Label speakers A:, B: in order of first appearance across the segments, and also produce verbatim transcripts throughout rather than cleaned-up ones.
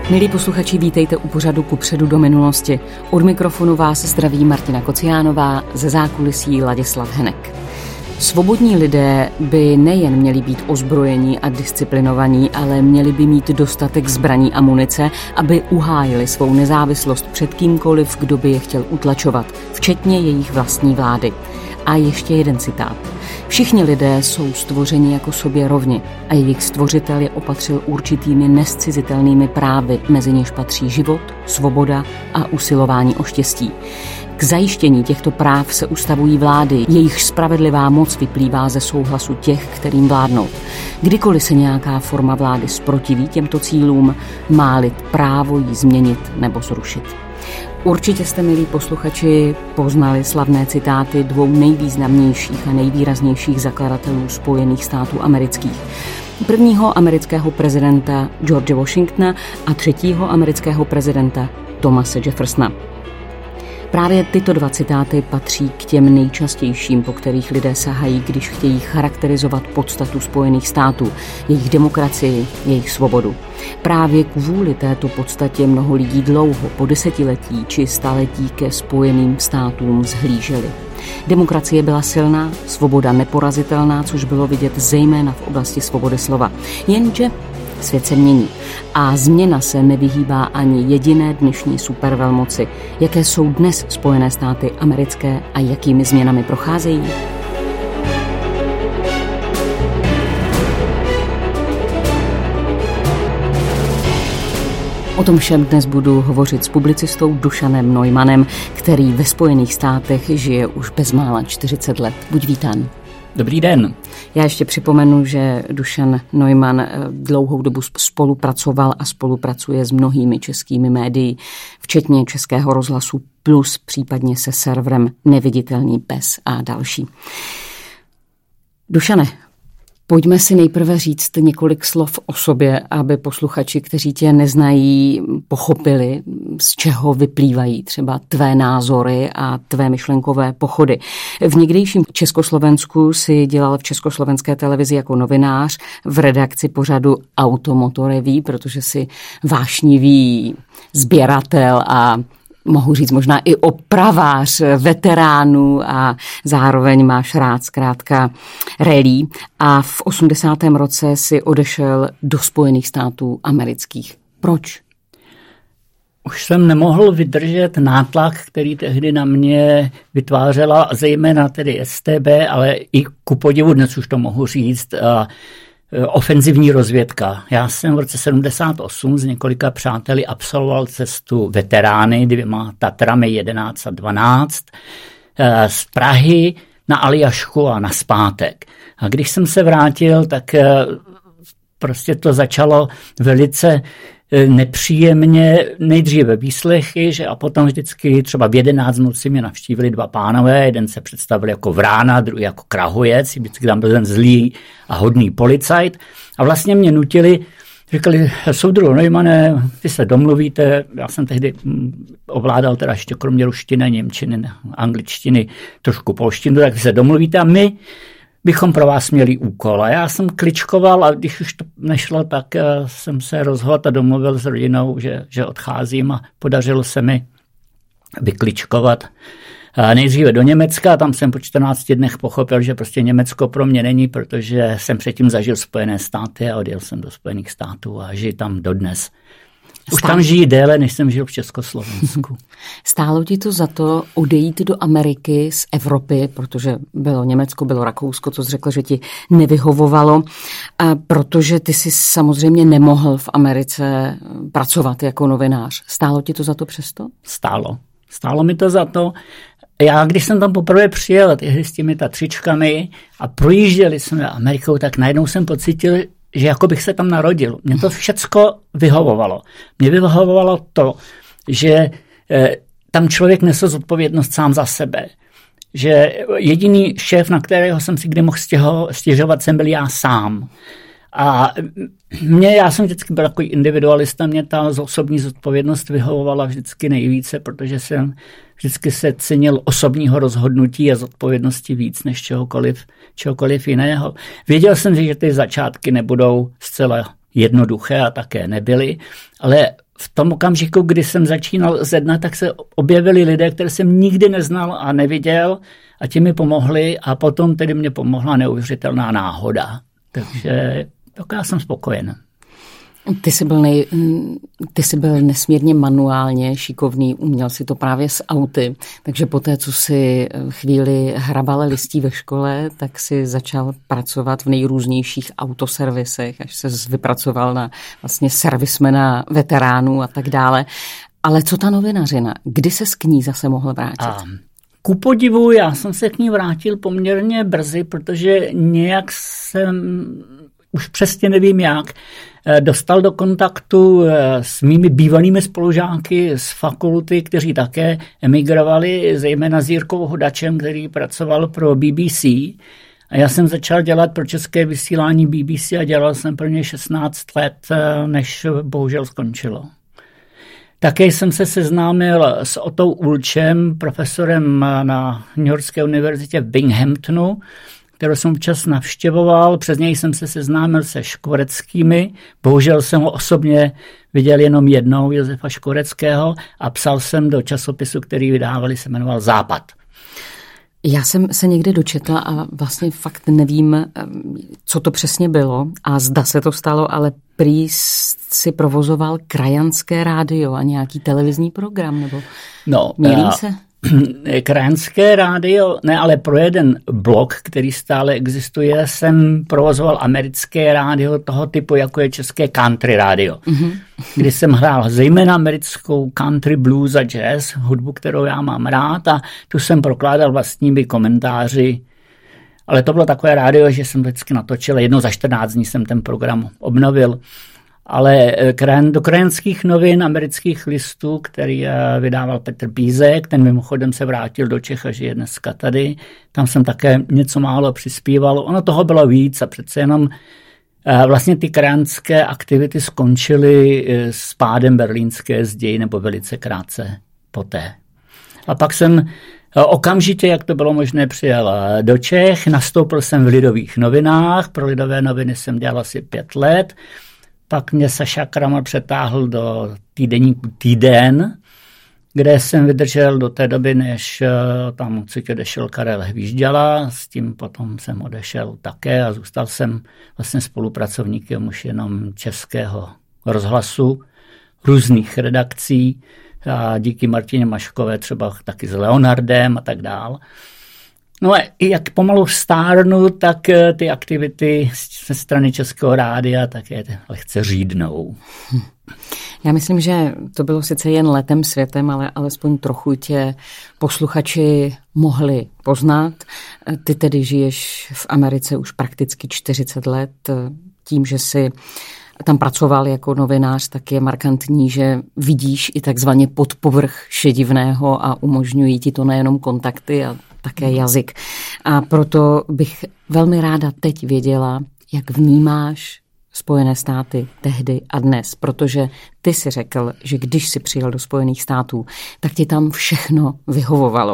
A: Milí posluchači, vítejte u pořadu Kupředu do minulosti. Od mikrofonu vás zdraví Martina Kociánová, ze zákulisí Ladislav Henek. Svobodní lidé by nejen měli být ozbrojení a disciplinovaní, ale měli by mít dostatek zbraní a munice, aby uhájili svou nezávislost před kýmkoliv, kdo by je chtěl utlačovat, včetně jejich vlastní vlády. A ještě jeden citát. Všichni lidé jsou stvořeni jako sobě rovni a jejich stvořitel je opatřil určitými nescizitelnými právy, mezi něž patří život, svoboda a usilování o štěstí. K zajištění těchto práv se ustavují vlády, jejich spravedlivá moc vyplývá ze souhlasu těch, kterým vládnou. Kdykoliv se nějaká forma vlády zprotiví těmto cílům, má lid právo ji změnit nebo zrušit. Určitě jste, milí posluchači, poznali slavné citáty dvou nejvýznamnějších a nejvýraznějších zakladatelů Spojených států amerických. Prvního amerického prezidenta George Washingtona a třetího amerického prezidenta Thomase Jeffersona. Právě tyto dva citáty patří k těm nejčastějším, po kterých lidé sahají, když chtějí charakterizovat podstatu Spojených států, jejich demokracii, jejich svobodu. Právě kvůli této podstatě mnoho lidí dlouho, po desetiletí či staletí ke Spojeným státům zhlíželi. Demokracie byla silná, svoboda neporazitelná, což bylo vidět zejména v oblasti svobody slova. Jenže svět se mění a změna se nevyhýbá ani jediné dnešní supervelmoci. Jaké jsou dnes Spojené státy americké a jakými změnami procházejí? O tom všem dnes budu hovořit s publicistou Dušanem Neumannem, který ve Spojených státech žije už bezmála čtyřicet let. Buď vítán.
B: Dobrý den.
A: Já ještě připomenu, že Dušan Neumann dlouhou dobu spolupracoval a spolupracuje s mnohými českými médii, včetně Českého rozhlasu Plus, případně se serverem Neviditelný pes a další. Dušane, pojďme si nejprve říct několik slov o sobě, aby posluchači, kteří tě neznají, pochopili, z čeho vyplývají třeba tvé názory a tvé myšlenkové pochody. V někdejším Československu si dělal v československé televizi jako novinář v redakci pořadu Automotoreví, protože si vášnivý sběratel a mohu říct možná i opravář veteránů a zároveň máš rád zkrátka rally a v osmdesátém roce si odešel do Spojených států amerických. Proč?
B: Už jsem nemohl vydržet nátlak, který tehdy na mě vytvářela zejména tedy S T B, ale i ku podivu dnes už to mohu říct, ofenzivní rozvědka. Já jsem v roce sedmdesát osm s několika přáteli absolvoval cestu veterány dvěma Tatrami jedenáct a dvanáct z Prahy na Aljašku a nazpátek. A když jsem se vrátil, tak prostě to začalo velice nepříjemně, nejdříve výslechy, že a potom vždycky třeba v jedenáct noci mě navštívili dva pánové, jeden se představil jako Vrána, druhý jako Krahujec, vždycky tam byl ten zlý a hodný policajt a vlastně mě nutili, říkali, soudruhu Neumanne, vy se domluvíte, já jsem tehdy ovládal teda ještě kromě ruštiny, němčiny, angličtiny, trošku polštinu, tak vy se domluvíte a my bychom pro vás měli úkol. A já jsem kličkoval a když už to nešlo, tak jsem se rozhodl a domluvil s rodinou, že, že odcházím a podařilo se mi vykličkovat nejdříve do Německa. Tam jsem po čtrnácti dnech pochopil, že prostě Německo pro mě není, protože jsem předtím zažil Spojené státy a odjel jsem do Spojených států a žiji tam dodnes. Už tam žijí déle, než jsem žil v Československu.
A: Stálo ti to za to odejít do Ameriky z Evropy, protože bylo Německo, bylo Rakousko, co jsi řekl, že ti nevyhovovalo, a protože ty jsi samozřejmě nemohl v Americe pracovat jako novinář. Stálo ti to za to přesto?
B: Stálo. Stálo mi to za to. Já, když jsem tam poprvé přijel tyhle s těmi tatřičkami a projížděli jsme Amerikou, tak najednou jsem pocítil, že jako bych se tam narodil. Mě to všecko vyhovovalo. Mě vyhovovalo to, že e, tam člověk nesl zodpovědnost sám za sebe. Že jediný šéf, na kterého jsem si kdy mohl stěžovat, jsem byl já sám. A mě, já jsem vždycky byl takový individualista, mě ta osobní zodpovědnost vyhovovala vždycky nejvíce, protože jsem vždycky se cenil osobního rozhodnutí a zodpovědnosti víc než čehokoliv, čehokoliv jiného. Věděl jsem, že ty začátky nebudou zcela jednoduché a také nebyly, ale v tom okamžiku, kdy jsem začínal z jedna, tak se objevili lidé, které jsem nikdy neznal a neviděl a ti mi pomohli a potom tedy mě pomohla neuvěřitelná náhoda. Takže tak já jsem spokojen.
A: Ty jsi byl, nej, ty jsi byl nesmírně manuálně šikovný, uměl si to právě s auty, takže poté, co si chvíli hrabal listí ve škole, tak si začal pracovat v nejrůznějších autoservisech, až se vypracoval na vlastně servismena veteránů a tak dále. Ale co ta novinařina? Kdy se k ní zase mohl vrátit?
B: A ku podivu, já jsem se k ní vrátil poměrně brzy, protože nějak jsem, už přesně nevím jak, dostal do kontaktu s mými bývalými spolužáky z fakulty, kteří také emigrovali, zejména s Jirkou Hodačem, který pracoval pro B B C. A já jsem začal dělat pro české vysílání B B C a dělal jsem pro ně šestnáct let, než bohužel skončilo. Také jsem se seznámil s Ottou Ulčem, profesorem na Newyorské univerzitě v Binghamtonu, kterou jsem včas navštěvoval. Přes něj jsem se seznámil se Škvoreckými. Bohužel jsem ho osobně viděl jenom jednou, Josefa Škvoreckého, a psal jsem do časopisu, který vydávali, se jmenoval Západ.
A: Já jsem se někde dočetla a vlastně fakt nevím, co to přesně bylo a zda se to stalo, ale prý si provozoval krajanské rádio a nějaký televizní program, nebo
B: no,
A: mýlím
B: uh...
A: se?
B: Krajanské rádio, ne, ale pro jeden blok, který stále existuje, jsem provozoval americké rádio toho typu, jako je české country rádio, mm-hmm. kdy jsem hrál zejména americkou country blues a jazz, hudbu, kterou já mám rád, a tu jsem prokládal vlastními komentáři. Ale to bylo takové rádio, že jsem vždycky natočil, jednou za čtrnáct dní jsem ten program obnovil. Ale do krajanských novin, amerických listů, který vydával Petr Bízek, ten mimochodem se vrátil do Čech a žije dneska tady, tam jsem také něco málo přispíval. Ono toho bylo víc a přece jenom vlastně ty krajanské aktivity skončily s pádem berlínské zdi nebo velice krátce poté. A pak jsem okamžitě, jak to bylo možné, přijel do Čech, nastoupil jsem v Lidových novinách, pro Lidové noviny jsem dělal asi pět let. Pak mě Saša Kramer přetáhl do týdeníku Týden, kde jsem vydržel do té doby, než tam odsud odešel Karel Hvížděla, s tím potom jsem odešel také a zůstal jsem vlastně spolupracovníkem už jenom Českého rozhlasu, různých redakcí a díky Martině Maškové třeba taky s Leonardem a tak dál. No a jak pomalu stárnu, tak ty aktivity ze strany Českého rádia také lehce řídnou.
A: Já myslím, že to bylo sice jen letem světem, ale alespoň trochu tě posluchači mohli poznat. Ty tedy žiješ v Americe už prakticky čtyřicet let. Tím, že jsi tam pracoval jako novinář, tak je markantní, že vidíš i takzvaně pod povrch šedivného a umožňují ti to nejenom kontakty a také jazyk. A proto bych velmi ráda teď věděla, jak vnímáš Spojené státy tehdy a dnes, protože ty si řekl, že když si přijel do Spojených států, tak ti tam všechno vyhovovalo.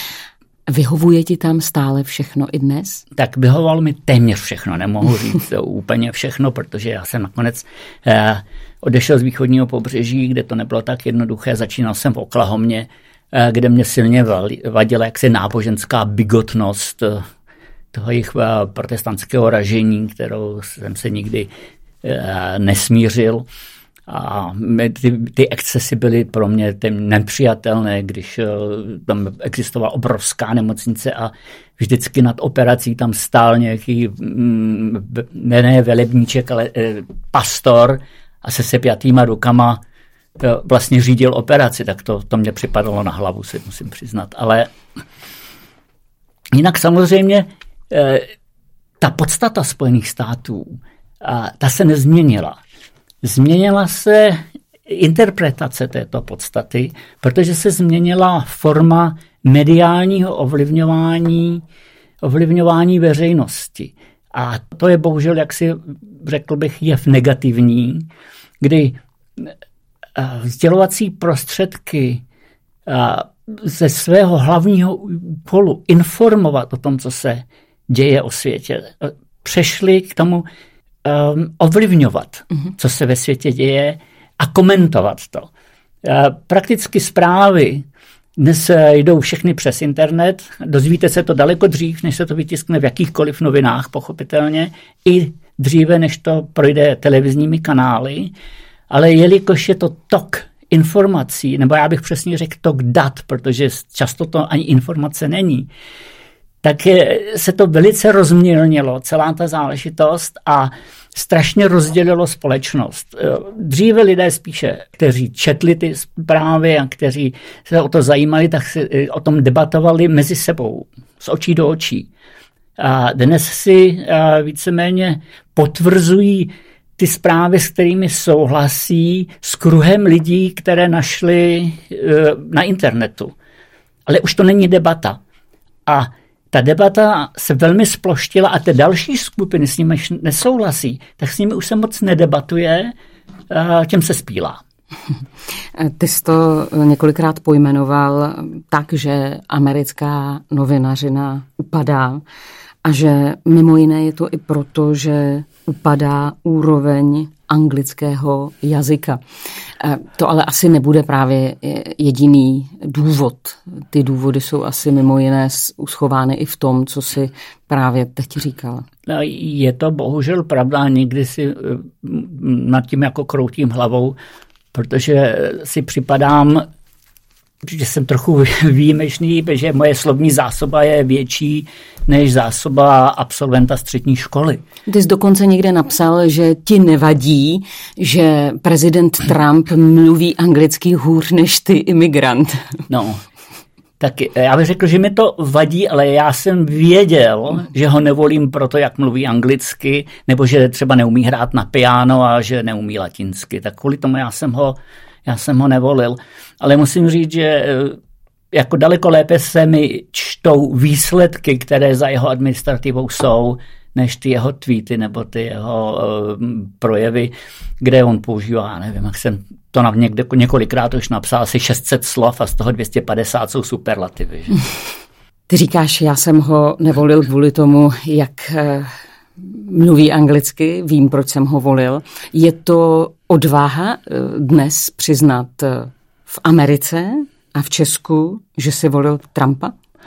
A: Vyhovuje ti tam stále všechno i dnes?
B: Tak vyhovovalo mi téměř všechno, nemohu říct úplně všechno, protože já jsem nakonec eh, odešel z východního pobřeží, kde to nebylo tak jednoduché, začínal jsem v Oklahomě, eh, kde mě silně vadila jaksi náboženská bigotnost eh, toho jejich eh, protestantského ražení, kterou jsem se nikdy eh, nesmířil. A ty, ty excesy byly pro mě nepřijatelné, když tam existovala obrovská nemocnice a vždycky nad operací tam stál nějaký, ne, ne velebníček, ale pastor a se sepjatýma rukama vlastně řídil operaci, tak to, to mě připadalo na hlavu, si musím přiznat. Ale jinak samozřejmě ta podstata Spojených států, ta se nezměnila. Změnila se interpretace této podstaty, protože se změnila forma mediálního ovlivňování, ovlivňování veřejnosti. A to je bohužel, jak si řekl bych, jev negativní, kdy sdělovací prostředky ze svého hlavního úkolu informovat o tom, co se děje o světě, přešly k tomu Um, ovlivňovat, co se ve světě děje a komentovat to. Prakticky zprávy dnes jdou všechny přes internet, dozvíte se to daleko dřív, než se to vytiskne v jakýchkoliv novinách, pochopitelně, i dříve, než to projde televizními kanály, ale jelikož je to tok informací, nebo já bych přesně řekl tok dat, protože často to ani informace není, tak se to velice rozmělnilo, celá ta záležitost a strašně rozdělilo společnost. Dříve lidé spíše, kteří četli ty zprávy a kteří se o to zajímali, tak si o tom debatovali mezi sebou, z očí do očí. A dnes si víceméně potvrzují ty zprávy, s kterými souhlasí s kruhem lidí, které našli na internetu. Ale už to není debata. A ta debata se velmi sploštila a ty další skupiny s nimi nesouhlasí, tak s nimi už se moc nedebatuje, těm se spílá.
A: Ty jsi to několikrát pojmenoval tak, že americká novinařina upadá a že mimo jiné je to i proto, že upadá úroveň anglického jazyka. To ale asi nebude právě jediný důvod. Ty důvody jsou asi mimo jiné uschovány i v tom, co si právě teď říkal.
B: Je to bohužel pravda, někdy si nad tím jako kroutím hlavou, protože si připadám, že jsem trochu výjimečný, že moje slovní zásoba je větší než zásoba absolventa střední školy.
A: Ty jsi dokonce někde napsal, že ti nevadí, že prezident Trump mluví anglicky hůř než ty imigrant.
B: No, tak já bych řekl, že mi to vadí, ale já jsem věděl, že ho nevolím proto, jak mluví anglicky, nebo že třeba neumí hrát na piano a že neumí latinsky. Tak kvůli tomu já jsem ho Já jsem ho nevolil, ale musím říct, že jako daleko lépe se mi čtou výsledky, které za jeho administrativou jsou, než ty jeho tweety nebo ty jeho uh, projevy, kde on používá, nevím, jak jsem to na někde, několikrát už napsal, asi šest set slov a z toho dvě stě padesát jsou superlativy. Že?
A: Ty říkáš, já jsem ho nevolil kvůli tomu, jak uh, mluví anglicky, vím, proč jsem ho volil. Je to odvaha dnes přiznat v Americe a v Česku, že si volil Trumpa?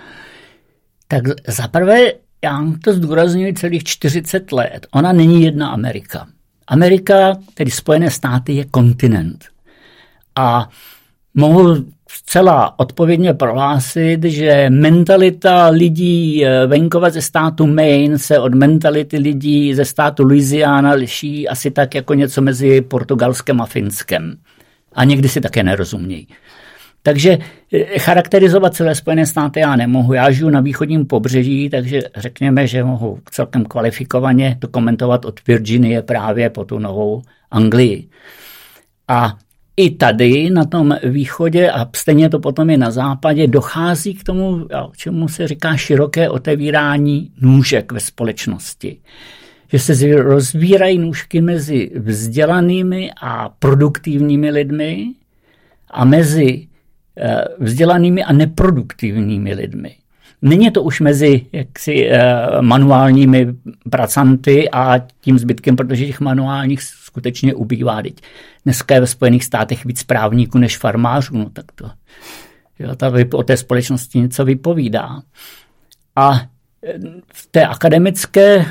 B: Tak zaprvé, já to zdůrazňuji celých čtyřicet let. Ona není jedna Amerika. Amerika, tedy Spojené státy, je kontinent. A mohu zcela odpovědně prohlásit, že mentalita lidí venkova ze státu Maine se od mentality lidí ze státu Louisiana liší asi tak jako něco mezi Portugalskem a Finskem. A někdy si také nerozumějí. Takže charakterizovat celé Spojené státy já nemohu. Já žiju na východním pobřeží, takže řekněme, že mohu celkem kvalifikovaně to komentovat od Virginie právě po tu Novou Anglii. A i tady na tom východě a stejně to potom i na západě dochází k tomu, čemu se říká široké otevírání nůžek ve společnosti. Že se rozvírají nůžky mezi vzdělanými a produktivními lidmi a mezi vzdělanými a neproduktivními lidmi. Není to už mezi jaksi manuálními pracanty a tím zbytkem, protože těch manuálních skutečně ubývá. Dneska je ve Spojených státech víc právníků než farmářů, no tak to jo, ta o té společnosti něco vypovídá. A v té akademické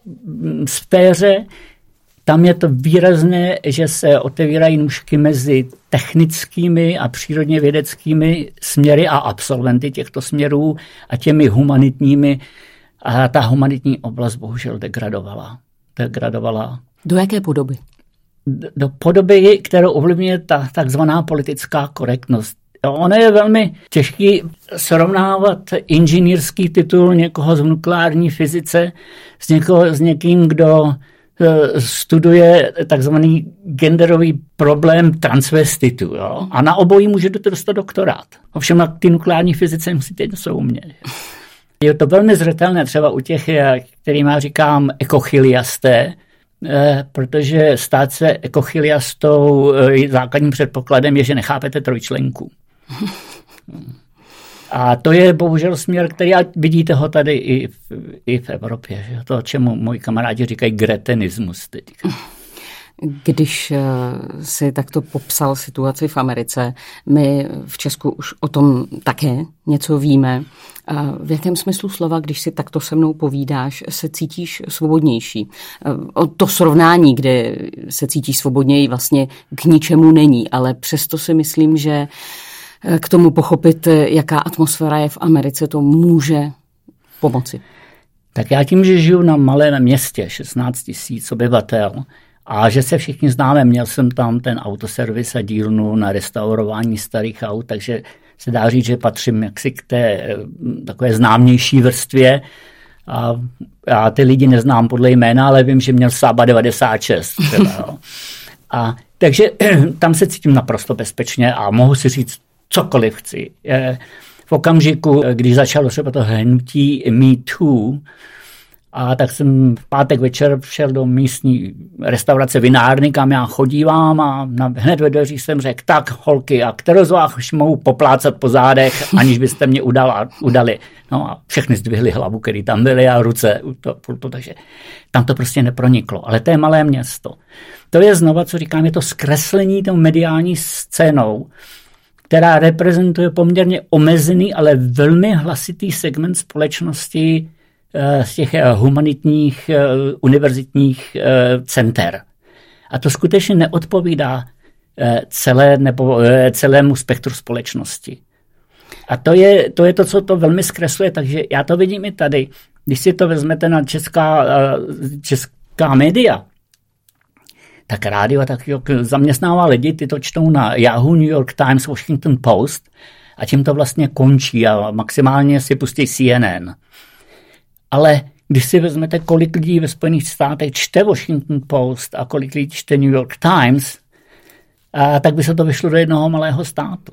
B: sféře tam je to výrazné, že se otevírají nůžky mezi technickými a přírodně vědeckými směry a absolventy těchto směrů a těmi humanitními. A ta humanitní oblast bohužel degradovala. degradovala.
A: Do jaké podoby?
B: Do podoby, kterou ovlivňuje ta takzvaná politická korektnost. Ono je velmi těžký srovnávat inženýrský titul někoho z nukleární fyzice s, někoho, s někým, kdo studuje takzvaný genderový problém transvestitu. Jo? A na obojí můžete dostat doktorát. Ovšem na ty nukleární fyzice musíte něco umět. Je to velmi zřetelné třeba u těch, kterým já říkám ekochiliasté, protože stát se ekochiliastou základním předpokladem je, že nechápete trojčlenku. A to je bohužel směr, který vidíte ho tady i v, i v Evropě. Že? To, čemu moji kamarádi říkají gretanismus teď.
A: Když si takto popsal situaci v Americe, my v Česku už o tom také něco víme. V jakém smyslu slova, když si takto se mnou povídáš, se cítíš svobodnější? O to srovnání, kde se cítíš svobodněji, vlastně k ničemu není, ale přesto si myslím, že k tomu pochopit, jaká atmosféra je v Americe, to může pomoci.
B: Tak já tím, že žiju na malém městě, šestnáct tisíc obyvatel, a že se všichni známe, měl jsem tam ten autoservis a dílnu na restaurování starých aut, takže se dá říct, že patřím jaksi k té takové známější vrstvě. A já ty lidi neznám podle jména, ale vím, že měl Saaba devadesát šest. Třeba, jo. A takže tam se cítím naprosto bezpečně a mohu si říct cokoliv chci. V okamžiku, když začalo třeba to hnutí Me Too, a tak jsem v pátek večer šel do místní restaurace Vinárny, kam já chodívám a na, hned ve dveřích jsem řekl, tak holky, a kterou z vás mohu poplácat po zádech, aniž byste mě udala, udali. No a všechny zdvihli hlavu, který tam byli a ruce u toho pultu, takže tam to prostě neproniklo. Ale to je malé město. To je znova, co říkám, je to zkreslení tou mediální scénou, která reprezentuje poměrně omezený, ale velmi hlasitý segment společnosti z těch humanitních univerzitních center. A to skutečně neodpovídá celé, nebo celému spektru společnosti. A to je, to je to, co to velmi zkresluje, takže já to vidím i tady. Když si to vezmete na česká, česká média, tak rádio tak zaměstnává lidi, ty to čtou na Yahoo, New York Times, Washington Post a tím to vlastně končí a maximálně si pustí C N N. Ale když si vezmete, kolik lidí ve Spojených státech čte Washington Post a kolik lidí čte New York Times, a tak by se to vyšlo do jednoho malého státu.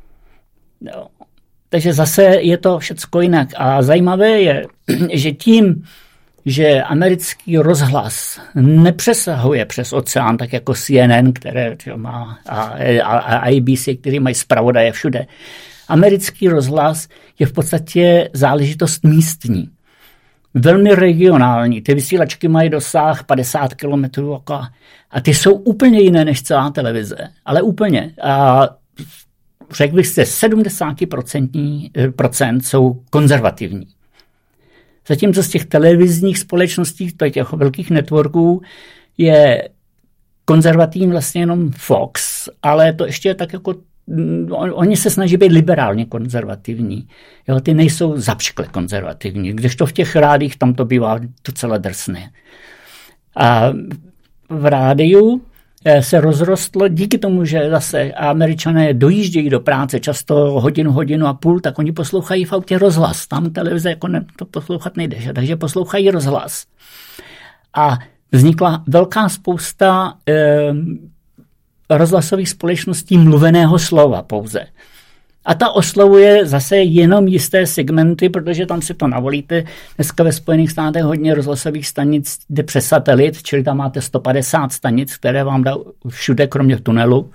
B: No. Takže zase je to všecko jinak. A zajímavé je, že tím, že americký rozhlas nepřesahuje přes oceán, tak jako C N N, které má, a, a, a A B C, který mají zpravodaje všude. Americký rozhlas je v podstatě záležitost místní. Velmi regionální. Ty vysílačky mají dosah padesát kilometrů a ty jsou úplně jiné než celá televize. Ale úplně. A řekl bych se, sedmdesát procent jsou konzervativní. Zatímco z těch televizních společností, těch velkých networků, je konzervativní vlastně jenom Fox, ale to ještě je tak jako oni se snaží být liberálně konzervativní. Jo, ty nejsou zapškle konzervativní, kdežto v těch rádích tam to bývá docela drsné. A v rádiu se rozrostlo díky tomu, že zase Američané dojíždějí do práce často hodinu, hodinu a půl, tak oni poslouchají v autě rozhlas. Tam televize jako ne, to poslouchat nejde, že? Takže poslouchají rozhlas. A vznikla velká spousta eh, rozhlasových společností mluveného slova pouze. A ta oslovuje zase jenom jisté segmenty, protože tam si to navolíte. Dneska ve Spojených státech hodně rozhlasových stanic jde přes satelit, čili tam máte sto padesát stanic, které vám dá všude, kromě tunelu.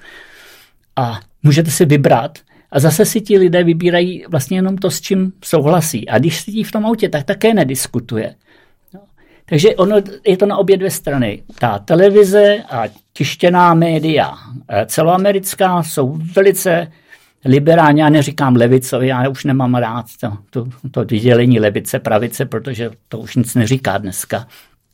B: A můžete si vybrat. A zase si ti lidé vybírají vlastně jenom to, s čím souhlasí. A když sedí v tom autě, tak také nediskutuje. No. Takže ono, je to na obě dvě strany. Ta televize a tištěná média celoamerická jsou velice liberálně, já neříkám levicovi, já už nemám rád to, to, to vydělení levice, pravice, protože to už nic neříká dneska.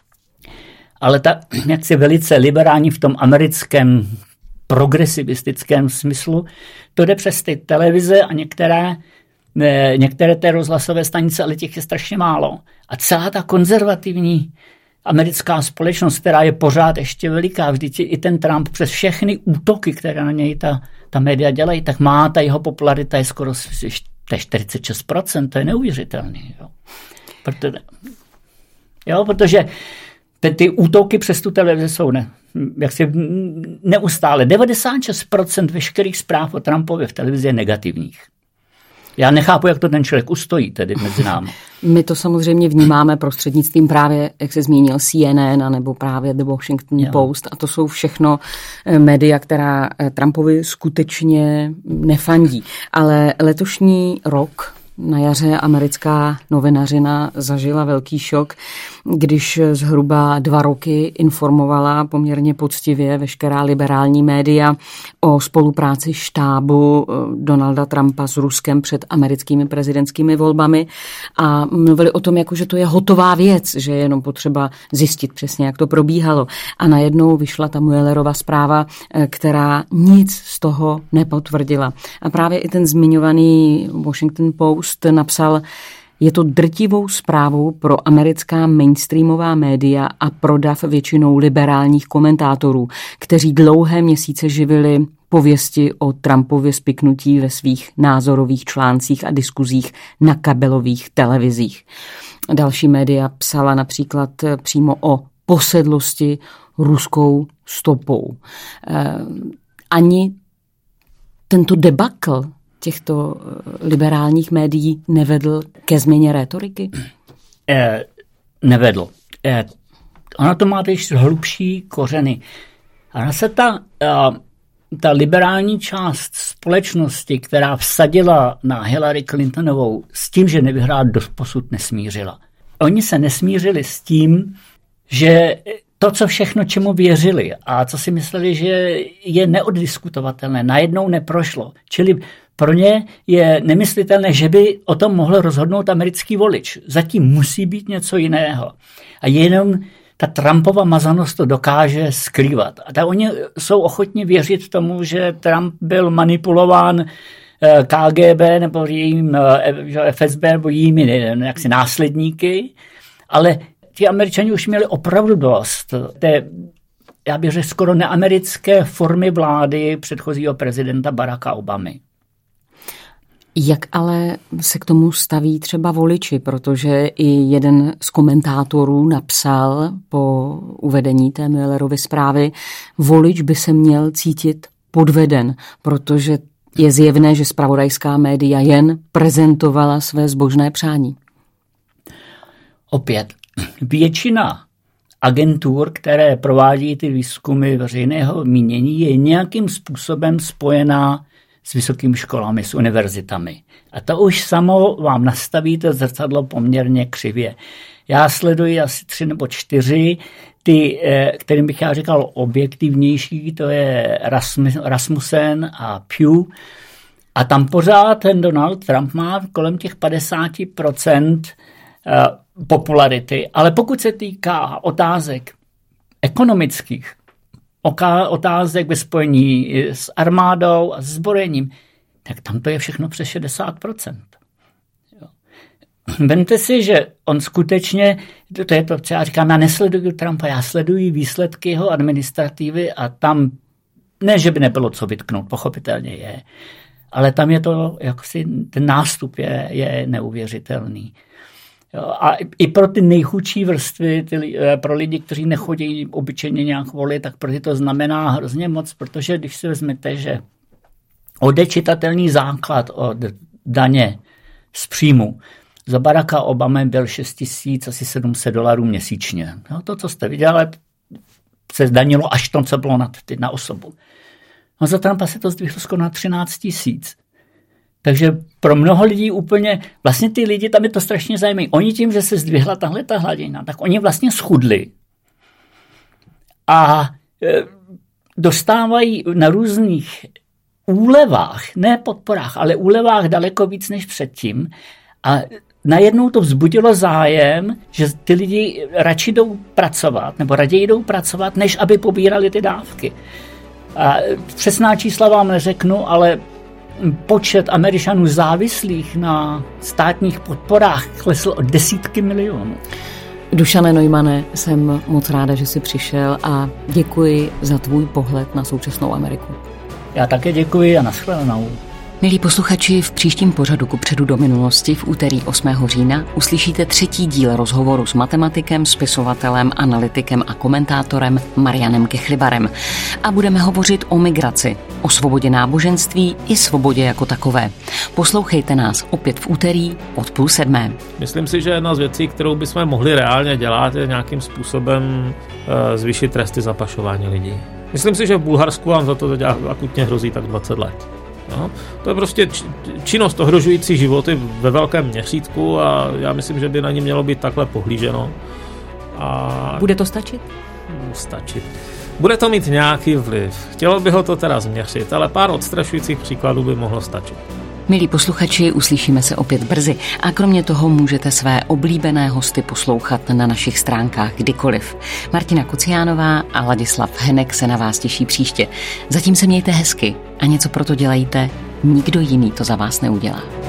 B: Ale ta jaksi velice liberální v tom americkém progresivistickém smyslu, to jde přes ty televize a některé, ne, některé té rozhlasové stanice, ale těch je strašně málo. A celá ta konzervativní americká společnost, která je pořád ještě veliká, vždyť i ten Trump přes všechny útoky, které na něj ta, ta média dělají, tak má ta jeho popularita je skoro čtyřicet šest procent, to je neuvěřitelný. Jo. Protože, jo, protože ty, ty útoky přes tu televizi jsou ne, jaksi neustále. devadesát šest procent veškerých zpráv o Trumpově v televizi je negativních. Já nechápu, jak to ten člověk ustojí tedy mezi námi.
A: My to samozřejmě vnímáme prostřednictvím právě, jak se zmínil, C N N nebo právě The Washington jo. Post a to jsou všechno média, která Trumpovi skutečně nefandí. Ale letošní rok Na jaře americká novinařina zažila velký šok, když zhruba dva roky informovala poměrně poctivě veškerá liberální média o spolupráci štábu Donalda Trumpa s Ruskem před americkými prezidentskými volbami a mluvili o tom, jako, že to je hotová věc, že je jenom potřeba zjistit přesně, jak to probíhalo. A najednou vyšla ta Muellerova zpráva, která nic z toho nepotvrdila. A právě i ten zmiňovaný Washington Post napsal, je to drtivou zprávou pro americká mainstreamová média a pro dav většinou liberálních komentátorů, kteří dlouhé měsíce živili pověsti o Trumpově spiknutí ve svých názorových článcích a diskuzích na kabelových televizích. Další média psala například přímo o posedlosti ruskou stopou. Ani tento debakl těchto liberálních médií nevedl ke změně rétoriky?
B: Eh, nevedl. Eh, ona to má teď hlubší kořeny. Ona se ta, eh, ta liberální část společnosti, která vsadila na Hillary Clintonovou s tím, že nevyhrát doposud nesmířila. Oni se nesmířili s tím, že to, co všechno, čemu věřili a co si mysleli, že je neoddiskutovatelné, najednou neprošlo. Čili pro ně je nemyslitelné, že by o tom mohl rozhodnout americký volič. Zatím musí být něco jiného. A jenom ta Trumpova mazanost to dokáže skrývat. A tak oni jsou ochotni věřit tomu, že Trump byl manipulován K G B nebo jím F S B nebo jimi jaksi následníky, ale ti Američani už měli opravdu dost té, já bych řekl, skoro neamerické formy vlády předchozího prezidenta Baracka Obamy.
A: Jak ale se k tomu staví třeba voliči, protože i jeden z komentátorů napsal po uvedení té Muellerovy zprávy, volič by se měl cítit podveden, protože je zjevné, že zpravodajská média jen prezentovala své zbožné přání.
B: Opět, většina agentur, které provádí ty výzkumy veřejného mínění, je nějakým způsobem spojená s vysokými školami, s univerzitami. A to už samo vám nastaví to zrcadlo poměrně křivě. Já sleduji asi tři nebo čtyři, ty, kterým bych já říkal objektivnější, to je Rasmussen a Pew. A tam pořád ten Donald Trump má kolem těch padesát procent popularity. Ale pokud se týká otázek ekonomických, otázek ve spojení s armádou a s zbrojením, tak tam to je všechno přes šedesát procent. Vemte si, že on skutečně, to je to, co já říkám, já nesleduju Trumpa, já sleduji výsledky jeho administrativy a tam, ne, že by nebylo co vytknout, pochopitelně je, ale tam je to, jak si ten nástup je, je neuvěřitelný. A i pro ty nejchudší vrstvy, ty, pro lidi, kteří nechodí obyčejně nějak volit, tak pro ty to znamená hrozně moc, protože když si vezmete, že odečitatelný základ od daně z příjmu za Baracka Obamy byl šest tisíc asi sedm set dolarů měsíčně. No, to, co jste viděli, se zdanilo až to, co bylo na, na osobu. No, za Trumpa se to zdvihlo skoro na třináct tisíc. Takže pro mnoho lidí úplně, vlastně ty lidi, tam je to strašně zajímavé. Oni tím, že se zdvihla tahle ta hladina, tak oni vlastně schudli. A e, dostávají na různých úlevách, ne podporách, ale úlevách daleko víc než předtím. A najednou to vzbudilo zájem, že ty lidi radši jdou pracovat, nebo raději jdou pracovat, než aby pobírali ty dávky. A přesná čísla vám neřeknu, ale počet Američanů závislých na státních podporách klesl o desítky milionů.
A: Dušane Neumane, jsem moc ráda, že jsi přišel a děkuji za tvůj pohled na současnou Ameriku.
B: Já také děkuji a nashledanou.
A: Milí posluchači, v příštím pořadu Kupředu do minulosti v úterý osmého října uslyšíte třetí díl rozhovoru s matematikem, spisovatelem, analytikem a komentátorem Marianem Kechlibarem. A budeme hovořit o migraci, o svobodě náboženství i svobodě jako takové. Poslouchejte nás opět v úterý od půl sedmé.
C: Myslím si, že jedna z věcí, kterou bychom mohli reálně dělat, je nějakým způsobem zvýšit tresty za pašování lidí. Myslím si, že v Bulharsku vám za to akutně hrozí tak dvacet let. No, to je prostě činnost ohrožující životy ve velkém měřítku a já myslím, že by na ní mělo být takhle pohlíženo. A
A: bude to stačit?
C: Stačit. Bude to mít nějaký vliv. Chtělo by ho to teda změřit, ale pár odstrašujících příkladů by mohlo stačit.
A: Milí posluchači, uslyšíme se opět brzy a kromě toho můžete své oblíbené hosty poslouchat na našich stránkách kdykoliv. Martina Kociánová a Ladislav Henek se na vás těší příště. Zatím se mějte hezky a něco pro to dělejte, nikdo jiný to za vás neudělá.